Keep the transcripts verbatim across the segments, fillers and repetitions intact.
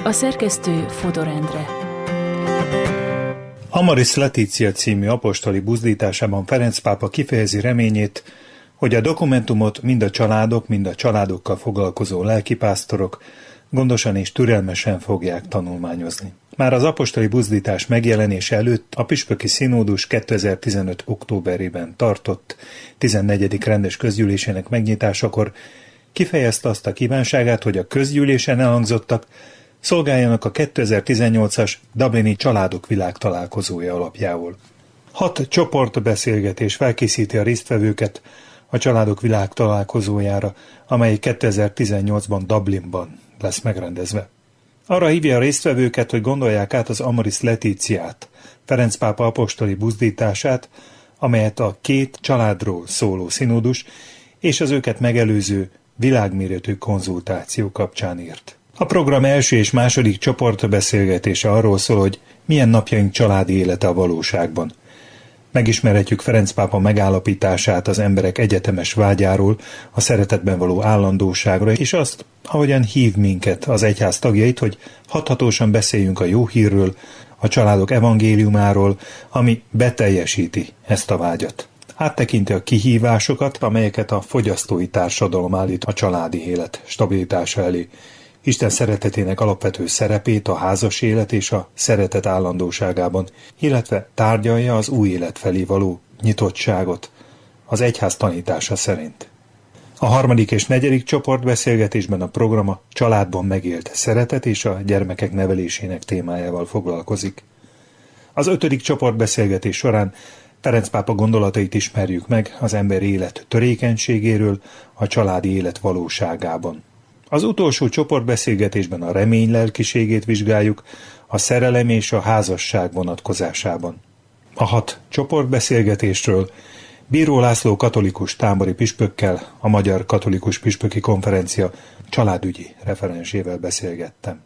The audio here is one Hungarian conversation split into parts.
A szerkesztő Fodor Endre. Amoris Laetitia című apostoli buzdításában Ferenc pápa kifejezi reményét, hogy a dokumentumot mind a családok, mind a családokkal foglalkozó lelkipásztorok gondosan és türelmesen fogják tanulmányozni. Már az apostoli buzdítás megjelenése előtt a püspöki színódus kétezer-tizenöt. októberében tartott tizennegyedik rendes közgyűlésének megnyitásakor kifejezte azt a kívánságát, hogy a közgyűlésen elhangzottak szolgáljanak a kétezer-tizennyolcas Dublini Családok Világtalálkozója alapjául. Hat csoportbeszélgetés felkészíti a résztvevőket a Családok Világtalálkozójára, amely kétezer-tizennyolcban Dublinban lesz megrendezve. Arra hívja a résztvevőket, hogy gondolják át az Amoris Laetitiát, Ferenc pápa apostoli buzdítását, amelyet a két családról szóló színódus és az őket megelőző világméretű konzultáció kapcsán írt. A program első és második csoportbeszélgetése arról szól, hogy milyen napjaink családi élete a valóságban. Megismerhetjük Ferenc pápa megállapítását az emberek egyetemes vágyáról, a szeretetben való állandóságra, és azt, ahogyan hív minket, az egyház tagjait, hogy hathatósan beszéljünk a jó hírről, a családok evangéliumáról, ami beteljesíti ezt a vágyat. Áttekinti a kihívásokat, amelyeket a fogyasztói társadalom állít a családi élet stabilitása elé. Isten szeretetének alapvető szerepét a házas élet és a szeretet állandóságában, illetve tárgyalja az új élet felé való nyitottságot az egyház tanítása szerint. A harmadik és negyedik csoportbeszélgetésben a program a családban megélt szeretet és a gyermekek nevelésének témájával foglalkozik. Az ötödik csoportbeszélgetés során Ferenc pápa gondolatait ismerjük meg az ember élet törékenységéről a családi élet valóságában. Az utolsó csoportbeszélgetésben a remény lelkiségét vizsgáljuk a szerelem és a házasság vonatkozásában. A hat csoportbeszélgetésről Bíró László katolikus tábori püspökkel, a Magyar Katolikus Püspöki Konferencia családügyi referensével beszélgettem.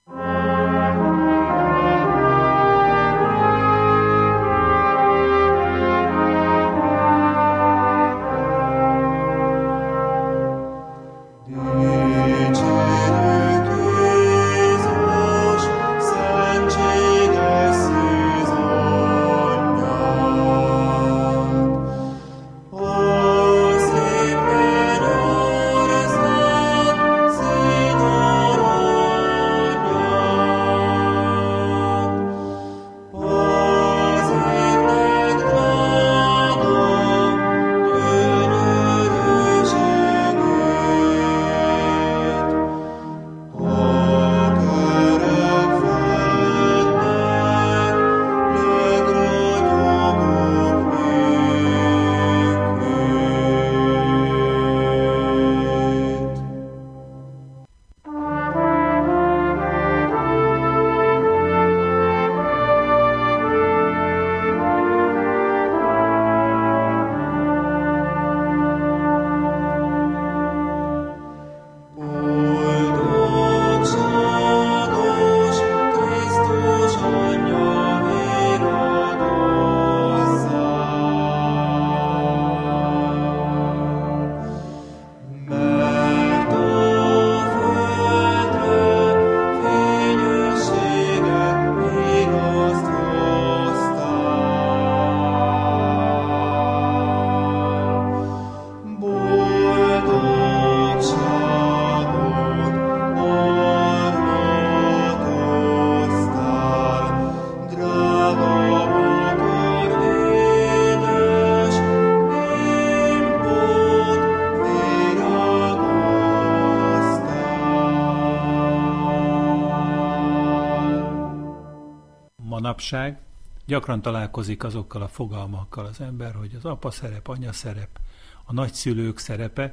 Manapság gyakran találkozik azokkal a fogalmakkal az ember, hogy az apa szerep, anya szerep, a nagyszülők szerepe,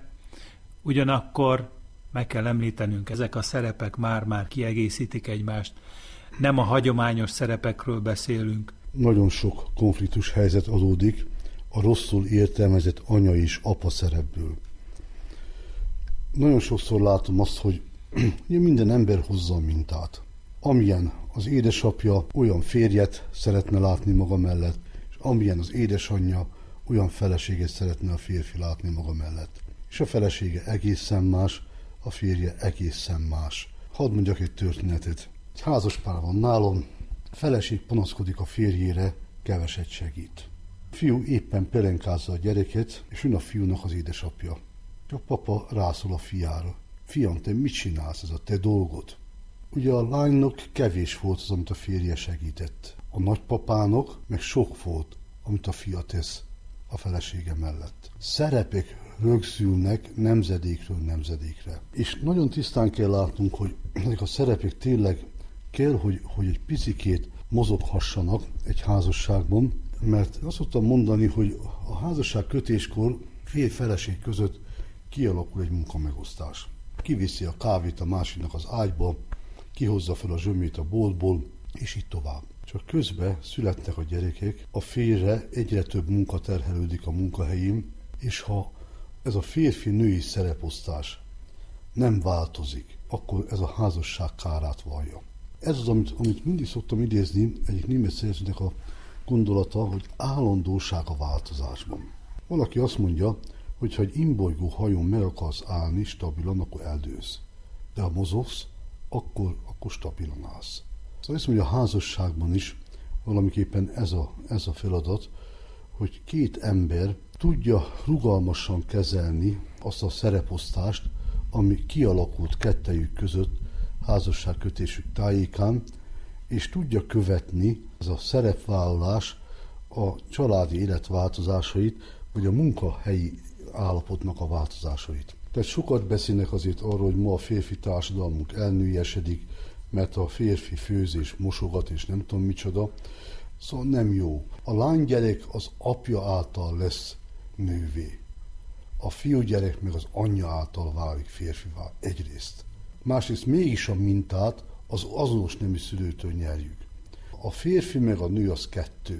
ugyanakkor meg kell említenünk, ezek a szerepek már-már kiegészítik egymást, nem a hagyományos szerepekről beszélünk. Nagyon sok konfliktus helyzet adódik a rosszul értelmezett anya és apa szerepből. Nagyon sokszor látom azt, hogy minden ember hozza a mintát. Amilyen az édesapja, olyan férjet szeretne látni maga mellett, és amilyen az édesanyja, olyan feleséget szeretne a férfi látni maga mellett. És a felesége egészen más, a férje egészen más. Hadd mondjak egy történetet. Egy házaspár van nálam, feleség panaszkodik a férjére, keveset segít. A fiú éppen pelenkázza a gyereket, és ön a fiúnak az édesapja. A papa rászól a fiára. Fiam, te mit csinálsz, ez a te dolgod? Ugye a lánynak kevés volt az, amit a férje segített. A nagypapának meg sok volt, amit a fia tesz a felesége mellett. Szerepek rögzülnek nemzedékről nemzedékre. És nagyon tisztán kell látnunk, hogy ezek a szerepek tényleg kell, hogy, hogy egy picikét mozoghassanak egy házasságban, mert azt szoktam mondani, hogy a házasság kötéskor fél-feleség között kialakul egy munkamegosztás. Kiviszi a kávét a másiknak az ágyba, kihozza fel a zsömét a boltból, és így tovább. Csak közben születnek a gyerekek, a férjre egyre több munka terhelődik a munkahelyén, és ha ez a férfi-női szereposztás nem változik, akkor ez a házasság kárát vallja. Ez az, amit, amit mindig szoktam idézni, egyik német szerzőnek a gondolata, hogy állandóság a változásban. Valaki azt mondja, hogy ha egy imbolygó hajón meg akarsz állni stabilan, akkor eldőlsz. De ha mozogsz, akkor, akkor stabilan állsz. Szóval azt mondja, a házasságban is valamiképpen ez a, ez a feladat, hogy két ember tudja rugalmasan kezelni azt a szereposztást, ami kialakult kettejük között házasságkötésük tájékán, és tudja követni ez a szerepvállalás a családi élet változásait, vagy a munkahelyi állapotnak a változásait. Tehát sokat beszélnek azért arról, hogy ma a férfi társadalmunk elnőjesedik, mert a férfi főzés, mosogat és nem tudom micsoda, szóval nem jó. A lánygyerek az apja által lesz nővé. A fiúgyerek meg az anyja által válik férfivá egyrészt. Másrészt mégis a mintát az azonos nemű szülőtől nyerjük. A férfi meg a nő az kettő.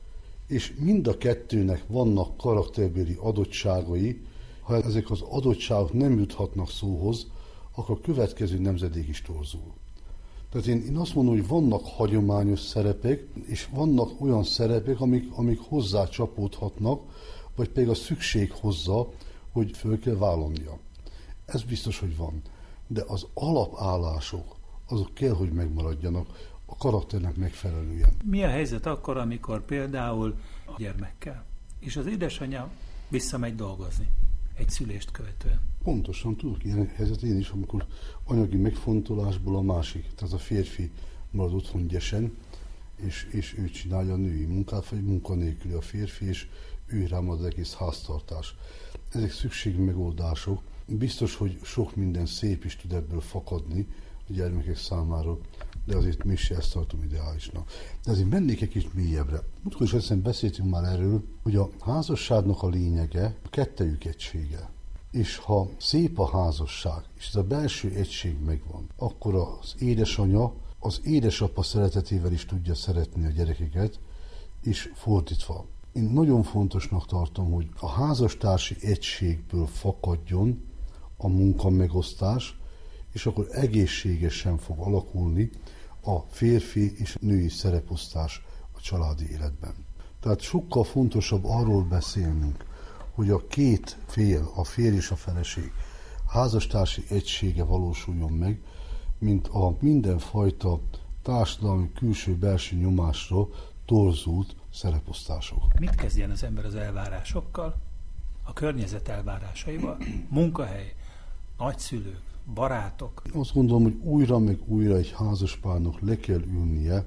És mind a kettőnek vannak karakterbéli adottságai, ha ezek az adottságok nem juthatnak szóhoz, akkor a következő nemzedék is torzul. Tehát én, én azt mondom, hogy vannak hagyományos szerepek, és vannak olyan szerepek, amik, amik hozzá csapódhatnak, vagy pedig a szükség hozza, hogy föl kell vállalnia. Ez biztos, hogy van. De az alapállások, azok kell, hogy megmaradjanak a karakternek megfelelően. Mi a helyzet akkor, amikor például a gyermekkel, és az édesanyja visszamegy dolgozni egy szülést követően? Pontosan tudok ilyen helyzet én is, amikor anyagi megfontolásból a másik, tehát a férfi marad otthon gyesen, és, és ő csinálja a női munkát, vagy munkanélküli a férfi, és ő rám az egész háztartás. Ezek szükségmegoldások. Biztos, hogy sok minden szép is tud ebből fakadni a gyermekek számára, de azért mi se ezt tartom ideálisnak. De azért mennék egy kicsit mélyebbre. Múltkor is egyszerűen beszéltünk már erről, hogy a házasságnak a lényege a kettejük egysége. És ha szép a házasság, és ez a belső egység megvan, akkor az édesanya az édesapa szeretetével is tudja szeretni a gyerekeket, és fordítva. Én nagyon fontosnak tartom, hogy a házastársi egységből fakadjon a munkamegosztás, és akkor egészségesen fog alakulni a férfi és női szereposztás a családi életben. Tehát sokkal fontosabb arról beszélnünk, hogy a két fél, a férj és a feleség házastársi egysége valósuljon meg, mint a mindenfajta társadalmi külső-belső nyomásra torzult szereposztások. Mit kezdjen az ember az elvárásokkal, a környezet elvárásaival? Munkahely, nagyszülők, barátok? Azt gondolom, hogy újra meg újra egy házaspárnak le kell ülnie,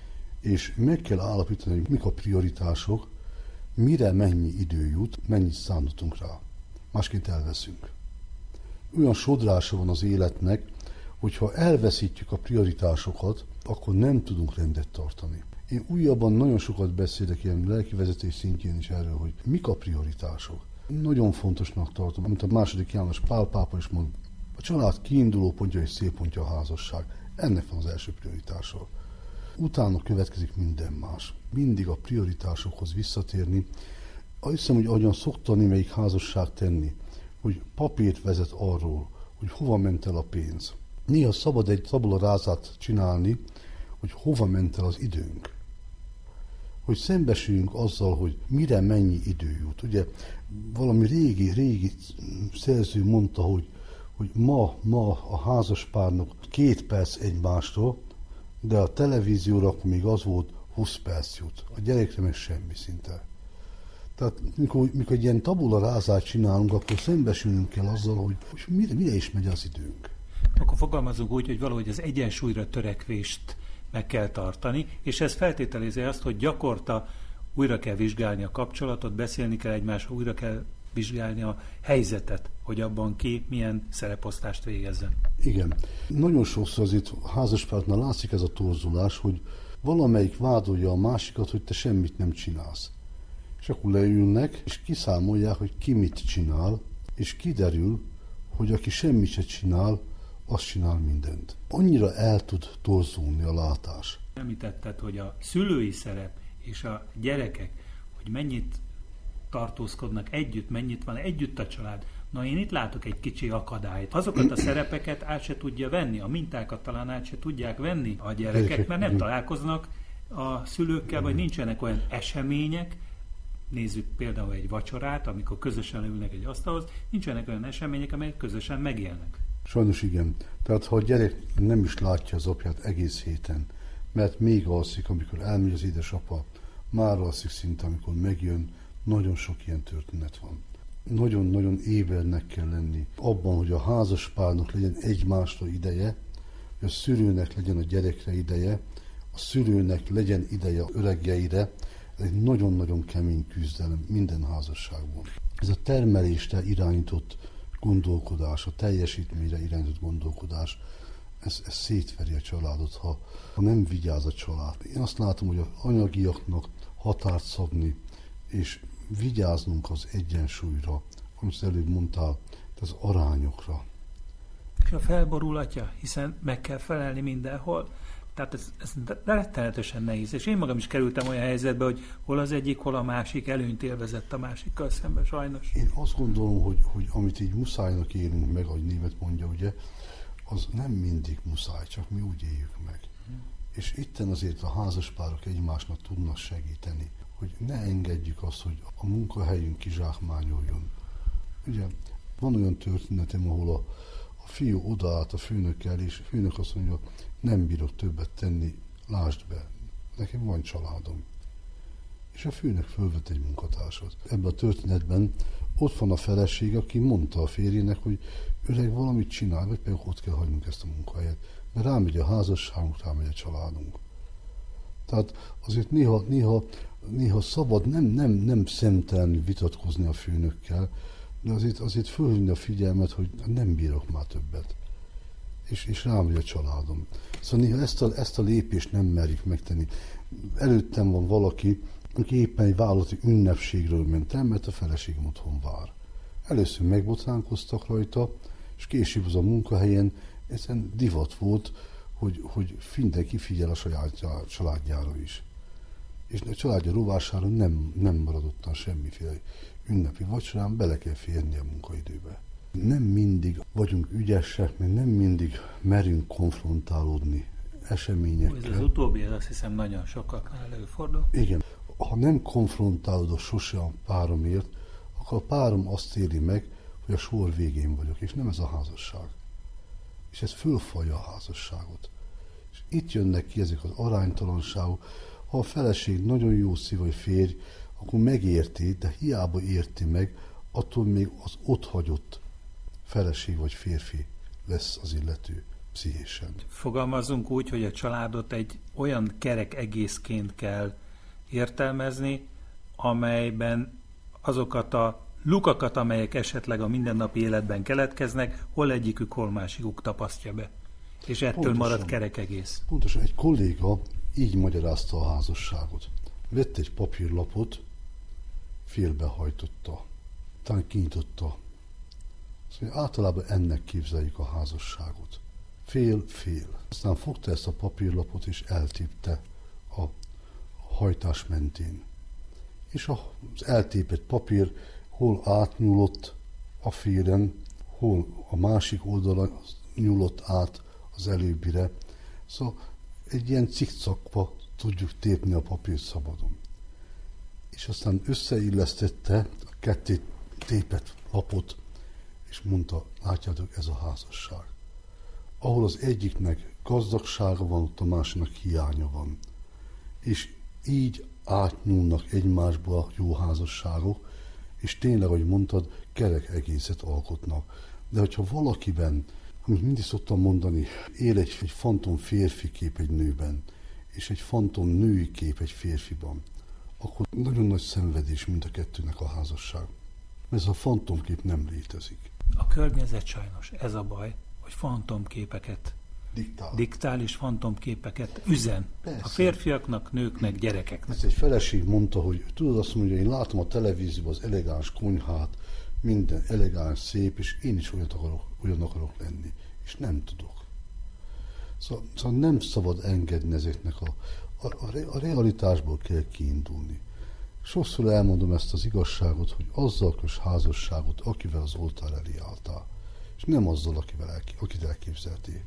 és meg kell állapítani, hogy mik a prioritások, mire mennyi idő jut, mennyit számítunk rá. Másként elveszünk. Olyan sodrása van az életnek, hogyha elveszítjük a prioritásokat, akkor nem tudunk rendet tartani. Én újabban nagyon sokat beszélek ilyen lelkivezetés szintjén is erről, hogy mik a prioritások. Nagyon fontosnak tartom, amit a második János Pál pápa is mond, a család kiinduló pontja és célpontja a házasság. Ennek van az első prioritása. Utána következik minden más. Mindig a prioritásokhoz visszatérni. Azt hiszem, hogy ahogyan szokta némelyik házasság tenni, hogy papírt vezet arról, hogy hova ment el a pénz. Néha szabad egy tabularázát csinálni, hogy hova ment el az időnk. Hogy szembesüljünk azzal, hogy mire mennyi idő jut. Ugye valami régi, régi szerző mondta, hogy, hogy ma, ma a házaspárnak két perc egymástól, De a televízióra akkor még az volt, húsz perc jut. A gyerekre meg semmi szinte. Tehát mikor, mikor egy ilyen tabula rázát csinálunk, akkor szembesülnünk kell azzal, hogy, hogy mire, mire is megy az időnk. Akkor fogalmazunk úgy, hogy valahogy az egyensúlyra törekvést meg kell tartani, és ez feltételezi azt, hogy gyakorta újra kell vizsgálni a kapcsolatot, beszélni kell egymásról, újra kell vizsgálni a helyzetet, hogy abban ki milyen szereposztást végezzen. Igen. Nagyon sokszor az itt házaspártnál látszik ez a torzulás, hogy valamelyik vádolja a másikat, hogy te semmit nem csinálsz. És akkor leülnek, és kiszámolják, hogy ki mit csinál, és kiderül, hogy aki semmit se csinál, az csinál mindent. Annyira el tud torzulni a látás. Említetted, hogy a szülői szerep és a gyerekek, hogy mennyit tartózkodnak együtt, mennyit van együtt a család. Na, én itt látok egy kicsi akadályt. Azokat a szerepeket át se tudja venni, a mintákat talán át se tudják venni a gyerekek, mert nem találkoznak a szülőkkel, vagy nincsenek olyan események, nézzük például egy vacsorát, amikor közösen ülnek egy asztalhoz, nincsenek olyan események, amelyek közösen megélnek. Sajnos igen. Tehát ha a gyerek nem is látja az apját egész héten, mert még alszik, amikor elmegy az édesapa, már alszik szinte, amikor megjön, nagyon sok ilyen történet van. Nagyon-nagyon ébernek kell lenni abban, hogy a házaspárnak legyen egymásra ideje, hogy a szülőnek legyen a gyerekre ideje, a szülőnek legyen ideje a öregjeire. Ez egy nagyon-nagyon kemény küzdelem minden házasságban. Ez a termelésre irányított gondolkodás, a teljesítményre irányított gondolkodás, ez, ez szétveri a családot, ha, ha nem vigyáz a család. Én azt látom, hogy az anyagiaknak határt szabni, és vigyáznunk az egyensúlyra, amit az előbb mondtál, az arányokra. És a felborul atya, hiszen meg kell felelni mindenhol. Tehát ez, ez rettenetesen nehéz. És én magam is kerültem olyan helyzetbe, hogy hol az egyik, hol a másik előnyt élvezett a másikkal szemben, sajnos. Én azt gondolom, hogy, hogy amit így muszájnak élünk meg, ahogy német mondja, ugye, az nem mindig muszáj, csak mi úgy éljük meg. Hmm. És itten azért a házaspárok egymásnak tudnak segíteni, hogy ne engedjük azt, hogy a munkahelyünk kizsákmányoljon. Ugye van olyan történetem, ahol a, a fiú odaállt a főnökkel, és a főnök azt mondja, nem bírok többet tenni, lásd be, nekem van családom. És a főnök fölvett egy munkatársat. Ebben a történetben ott van a feleség, aki mondta a férjének, hogy öreg, valamit csinál, vagy pedig ott kell hagynunk ezt a munkahelyet, mert rámegy a házasságunk, rámegy a családunk. Tehát azért néha, néha, néha szabad nem, nem, nem szemtelenül vitatkozni a főnökkel, de azért, azért fölhívni a figyelmet, hogy nem bírok már többet. És, és rámegy a családom. Szóval néha ezt a, ezt a lépést nem merik megtenni. Előttem van valaki, aki éppen egy vállalati ünnepségről ment el, mert a feleségem otthon vár. Először megbotránkoztak rajta, és később az a munkahelyen egyszerűen divat volt, hogy, hogy mindenki figyel a saját családjára is. És a családja rovására nem, nem maradottan semmiféle ünnepi vacsorán, bele kell férni a munkaidőbe. Nem mindig vagyunk ügyesek, mert nem mindig merünk konfrontálódni eseményekkel. Ez az utóbbi, ez azt hiszem nagyon sokaknál előfordul. Igen. Ha nem konfrontálódok sose a páromért, akkor a párom azt éli meg, hogy a sor végén vagyok, és nem ez a házasság. És ez fölfalja a házasságot. És itt jönnek ki ezek az aránytalanságok. Ha a feleség nagyon jó szív, vagy férj, akkor megérti, de hiába érti meg, attól még az otthagyott feleség vagy férfi lesz az illető pszichésen. Fogalmazunk úgy, hogy a családot egy olyan kerek egészként kell értelmezni, amelyben azokat a lukakat, amelyek esetleg a mindennapi életben keletkeznek, hol egyikük, hol másikuk tapasztja be. És ettől pontosan, marad kerek egész. Pontosan egy kolléga így magyarázta a házasságot. Vett egy papírlapot, félbehajtotta, talán kinyitotta. Szóval általában ennek képzeljük a házasságot. Fél-fél. Aztán fogta ezt a papírlapot és eltépte a hajtás mentén. És az eltépett papír hol átnyúlott a félen, hol a másik oldalon nyúlott át az előbbire. Szóval egy ilyen cikcakba tudjuk tépni a papírt szabadon. És aztán összeillesztette a ketté tépett lapot, és mondta, látjátok, ez a házasság. Ahol az egyiknek gazdagsága van, ott a másiknak hiánya van. És így átnyúlnak egymásba a jó házasságok, és tényleg, ahogy mondtad, kerek egészet alkotnak. De hogyha valakiben, amit mindig szoktam mondani, él egy, egy fantom férfi kép egy nőben, és egy fantom női kép egy férfiban, akkor nagyon nagy szenvedés mind a kettőnek a házasság. Ez a fantomkép nem létezik. A környezet sajnos, ez a baj, hogy fantomképeket Diktál. diktál és fantomképeket üzen. Persze. A férfiaknak, nőknek, gyerekeknek. Ezt egy feleség mondta, hogy tudod, azt mondja, én látom a televízióban az elegáns konyhát, minden elegáns, szép, és én is olyan akarok, olyan akarok lenni. És nem tudok. Szóval, szóval nem szabad engedni ezeknek a, a, a realitásból kell kiindulni. Sokszor elmondom ezt az igazságot, hogy azzal kös házasságot, akivel az oltár elé álltál, és nem azzal, akivel elki, akit elképzeltél.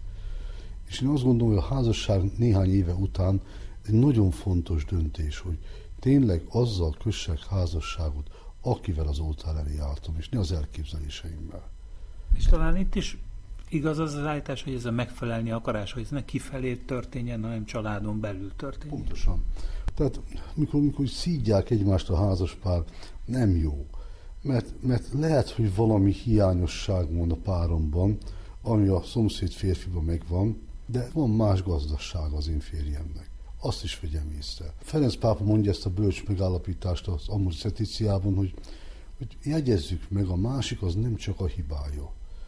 És én azt gondolom, hogy a házasság néhány éve után egy nagyon fontos döntés, hogy tényleg azzal kössek házasságot, akivel az oltár elé álltam, és ne az elképzeléseimmel. És talán itt is igaz az az állítás, hogy ez a megfelelni akarás, hogy ez ne kifelé történjen, hanem családon belül történjen. Pontosan. Tehát mikor, mikor szídják egymást a házaspár, nem jó. Mert, mert lehet, hogy valami hiányosság van a páromban, ami a szomszéd férfiban megvan, de van más gazdaság az én férjemnek. Azt is vegyem észre. Ferenc pápa mondja ezt a bölcs megállapítást az Amoris Laetitiában, hogy, hogy jegyezzük meg, a másik az nem csak a hibája.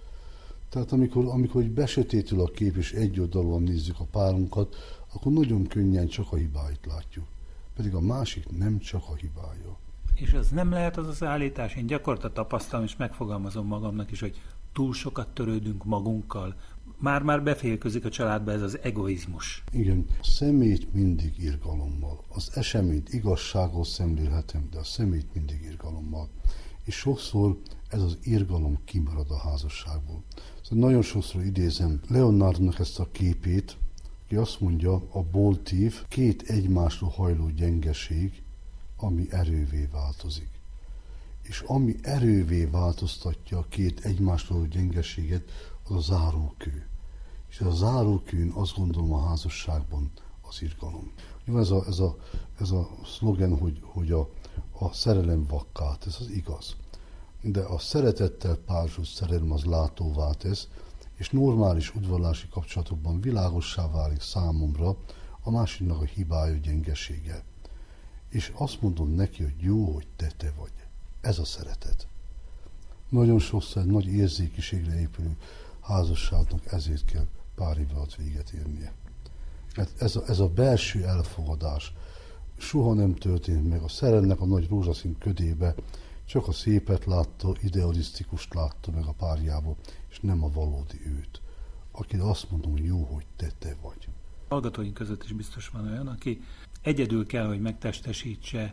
Tehát amikor, amikor egy besötétül a kép, és egyoldalúan nézzük a párunkat, akkor nagyon könnyen csak a hibáit látjuk. Pedig a másik nem csak a hibája. És az nem lehet az az állítás, én gyakorta tapasztalom, és megfogalmazom magamnak is, hogy túl sokat törődünk magunkkal. Már-már beférkőzik a családba ez az egoizmus. Igen, a szemét mindig irgalommal. Az eseményt igazsággal szemlélhetem, de a szemét mindig irgalommal. És sokszor ez az irgalom kimarad a házasságból. Szóval nagyon sokszor idézem Leonardonak ezt a képét, aki azt mondja, a boltív két egymásra hajló gyengeség, ami erővé változik. És ami erővé változtatja a két egymásra hajló gyengeséget, az a zárókő. És ez a zárókőn azt gondolom a házasságban az irgalom. Jó, ez a, ez a, ez a szlogen, hogy, hogy a, a szerelem vakkát, ez az igaz. De a szeretettel pársos szerelem az látóvá tesz, és normális udvarlási kapcsolatokban világossá válik számomra a másiknak a hibája, gyengesége. És azt mondom neki, hogy jó, hogy te te vagy. Ez a szeretet. Nagyon sokszor egy nagy érzékiségre épülő házasságnak ezért kell pár év alatt véget érnie. Mert ez a, ez a belső elfogadás soha nem történt meg. A szerelnek a nagy rózsaszín ködébe csak a szépet látta, idealisztikust látta meg a párjából, és nem a valódi őt. Akire azt mondom, hogy jó, hogy te te vagy. Hallgatóink között is biztos van olyan, aki egyedül kell, hogy megtestesítse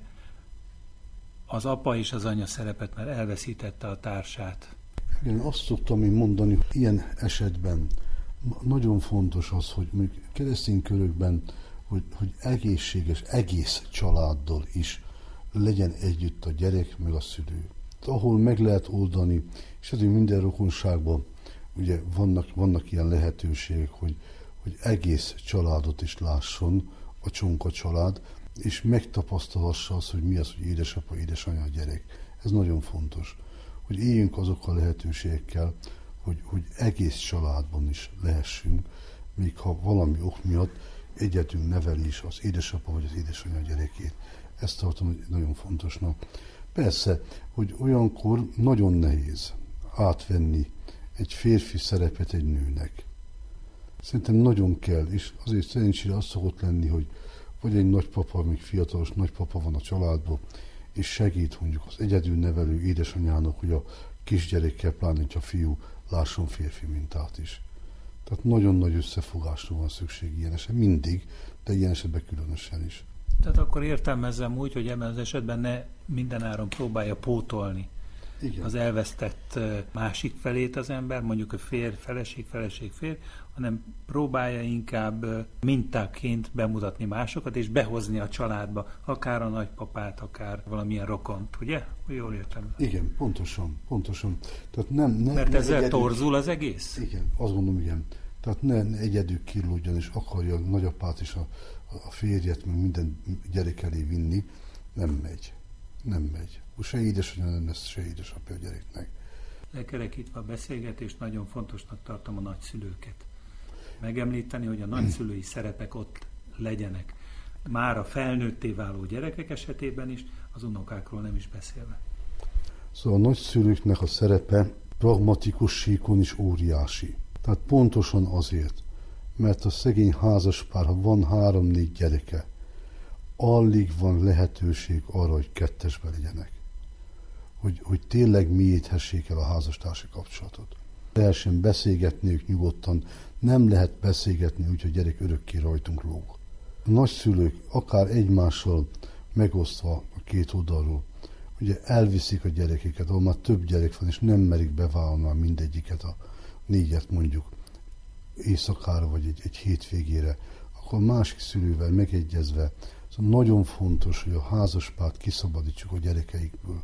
az apa és az anya szerepet, mert elveszítette a társát. Igen, azt szoktam én mondani, hogy ilyen esetben nagyon fontos az, hogy még keresztény körökben, hogy, hogy egészséges, egész családdal is legyen együtt a gyerek meg a szülő. Ahol meg lehet oldani, és ezért minden rokonságban ugye vannak, vannak ilyen lehetőségek, hogy, hogy egész családot is lásson a csonka család, és megtapasztalhassa azt, hogy mi az, hogy édesapa, édesanya, a gyerek. Ez nagyon fontos, hogy éljünk azokkal a lehetőségekkel, hogy, hogy egész családban is lehessünk, még ha valami ok miatt egyedül neveli is az édesapa vagy az édesanya gyerekét. Ezt tartom nagyon fontosnak. Persze, hogy olyankor nagyon nehéz átvenni egy férfi szerepet egy nőnek. Szerintem nagyon kell, és azért szerencsére az szokott lenni, hogy vagy egy nagypapa, még fiatalos nagypapa van a családban, és segít mondjuk az egyedül nevelő édesanyának, hogy a kisgyerekkel, pláne a fiú lásson férfi mintát is. Tehát nagyon nagy összefogásra van szükség ilyen esetben, mindig, de ilyen esetben különösen is. Tehát akkor értelmezzem úgy, hogy ebben az esetben ne mindenáron próbálja pótolni Igen. az elvesztett másik felét az ember, mondjuk a férj, feleség, feleség, férj, hanem próbálja inkább mintáként bemutatni másokat, és behozni a családba, akár a nagypapát, akár valamilyen rokont, ugye? Jól értem. Igen, pontosan, pontosan. Tehát nem, nem, Mert nem ezzel egyedül... torzul az egész? Igen, azt gondolom, igen. Tehát ne, ne egyedül kínlódjon és akarja a nagyapát és a, a férjet, meg minden gyerek elé vinni. Nem megy. Nem megy. Se édesanyja nem lesz, se édesapja a gyereknek. Lekerekítve a beszélgetést, nagyon fontosnak tartom a nagyszülőket. Megemlíteni, hogy a nagyszülői szerepek ott legyenek. Már a felnőtté váló gyerekek esetében is, az unokákról nem is beszélve. Szóval a nagyszülőknek a szerepe pragmatikus síkon is óriási. Tehát pontosan azért, mert a szegény házaspár, ha van három-négy gyereke, alig van lehetőség arra, hogy kettesbe legyenek. Hogy, hogy tényleg mélyíthessék el a házastársi kapcsolatot. Lehessen beszélgetniük nyugodtan, nem lehet beszélgetni úgy, hogy a gyerek örökké rajtunk lóg. A nagyszülők akár egymással megosztva a két oldalról, ugye elviszik a gyerekeket, ahol már több gyerek van, és nem merik bevállalni mindegyiket, a négyet mondjuk éjszakára, vagy egy, egy hétvégére, akkor másik szülővel megegyezve. Szóval nagyon fontos, hogy a házaspárt kiszabadítsuk a gyerekeikből.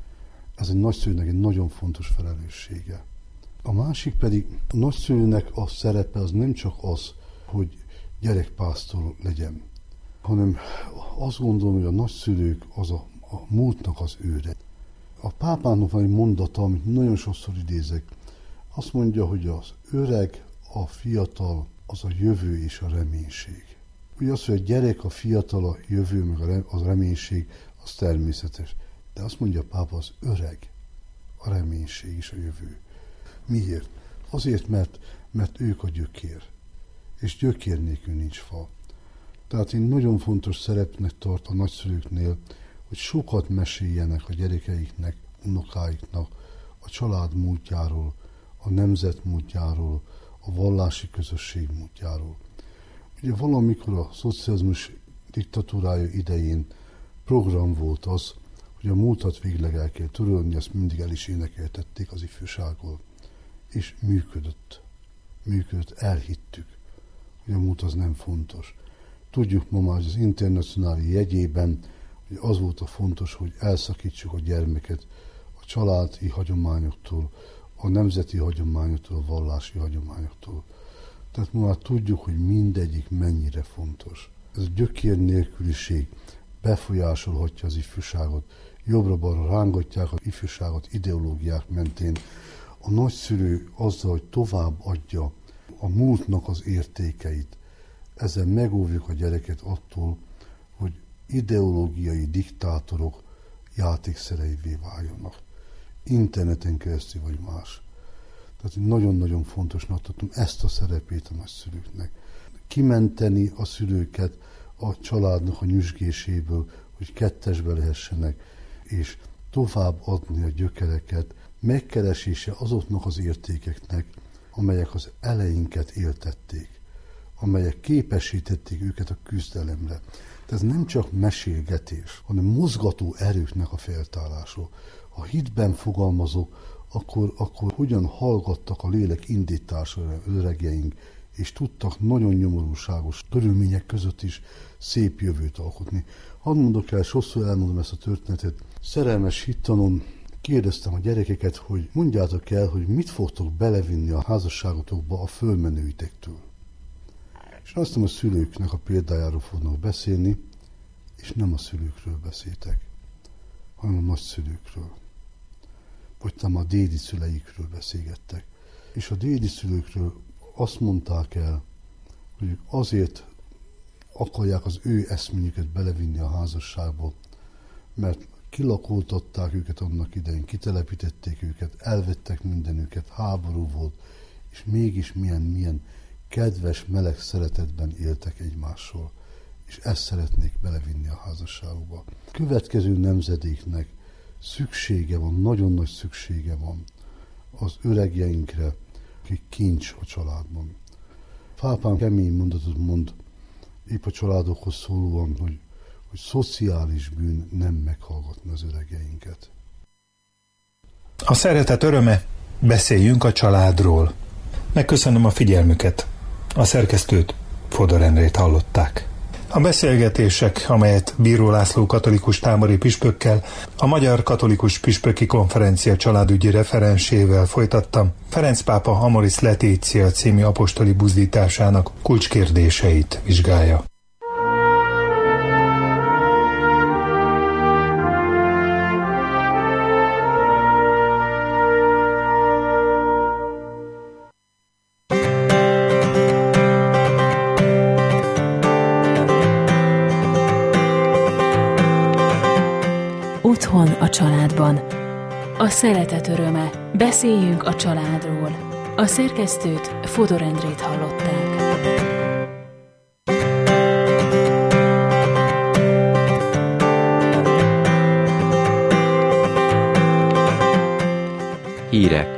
Ez egy nagyszülőnek egy nagyon fontos felelőssége. A másik pedig, a nagyszülőnek a szerepe az nem csak az, hogy gyerekpásztor legyen, hanem azt gondolom, hogy a nagyszülők az a, a múltnak az őre. A pápának van egy mondata, amit nagyon sokszor idézek. Azt mondja, hogy az öreg, a fiatal, az a jövő és a reménység. Ugye az, hogy a gyerek, a fiatal, a jövő, meg a reménység, az természetes. De azt mondja a pápa, az öreg, a reménység és a jövő. Miért? Azért, mert, mert ők a gyökér. És gyökér nélkül nincs fa. Tehát én nagyon fontos szerepnek tart a nagyszülőknél, hogy sokat meséljenek a gyerekeiknek, unokáiknak a család múltjáról, a nemzet múltjáról, a vallási közösség múltjáról. Ugye valamikor a szocializmus diktatúrája idején program volt az, hogy a múltat végleg el kell törölni, ezt mindig el is énekeltették az ifjúságból. És működött. Működött, elhittük, hogy a múlt az nem fontos. Tudjuk ma már, hogy az internacionális jegyében, hogy az volt a fontos, hogy elszakítsuk a gyermeket a családi hagyományoktól, a nemzeti hagyományoktól, a vallási hagyományoktól. Tehát ma már tudjuk, hogy mindegyik mennyire fontos. Ez a gyökér nélküliség befolyásolhatja az ifjúságot, jobbra-balra rángatják az ifjúságot ideológiák mentén. A nagyszülő azzal, hogy tovább adja a múltnak az értékeit, ezzel megóvjuk a gyereket attól, hogy ideológiai diktátorok játékszereivé váljanak. Interneten keresztül vagy más. Tehát nagyon-nagyon fontosnak tartom ezt a szerepét a nagyszülőknek. Kimenteni a szülőket a családnak a nyüzsgéséből, hogy kettesbe lehessenek, és tovább adni a gyökereket, megkeresése azoknak az értékeknek, amelyek az elejénket éltették, amelyek képesítették őket a küzdelemre. Ez nem csak mesélgetés, hanem mozgató erőknek a feltárása. Ha hitben fogalmazok, akkor, akkor hogyan hallgattak a lélek indítására öregjeink, és tudtak nagyon nyomorúságos körülmények között is szép jövőt alkotni. Hadd mondok el, sokszor elmondom ezt a történetet. Szerelmes hittanon kérdeztem a gyerekeket, hogy mondjátok el, hogy mit fogtok belevinni a házasságotokba a fölmenőitektől. És azt hiszem, a szülőknek a példájáról fognak beszélni, és nem a szülőkről beszéltek, hanem a nagyszülőkről. Vagy talán a dédi szüleikről beszélgettek. És a dédi szülőkről azt mondták el, hogy azért akarják az ő eszményüket belevinni a házasságba, mert kilakoltatták őket annak idején, kitelepítették őket, elvettek mindenüket, háború volt, és mégis milyen, milyen kedves, meleg szeretetben éltek egymással, és ezt szeretnék belevinni a házasságukba. Következő nemzedéknek szüksége van, nagyon nagy szüksége van az öregjeinkre, akik kincs a családban. Pápán kemény mondatot mond, épp a családokhoz szólóan, hogy, hogy szociális bűn nem meghallgatni az öregeinket. A szeretet öröme, beszéljünk a családról. Megköszönöm a figyelmüket. A szerkesztőt, Fodor Endrét hallották. A beszélgetések, amelyet Bíró László katolikus tábori püspökkel, a Magyar Katolikus Püspöki Konferencia családügyi referensével folytattam, Ferenc pápa Amoris Laetitia című apostoli buzdításának kulcskérdéseit vizsgálja. Otthon a családban. A szeretet öröme. Beszéljünk a családról. A szerkesztőt, Fodor Endrét hallották. Hírek.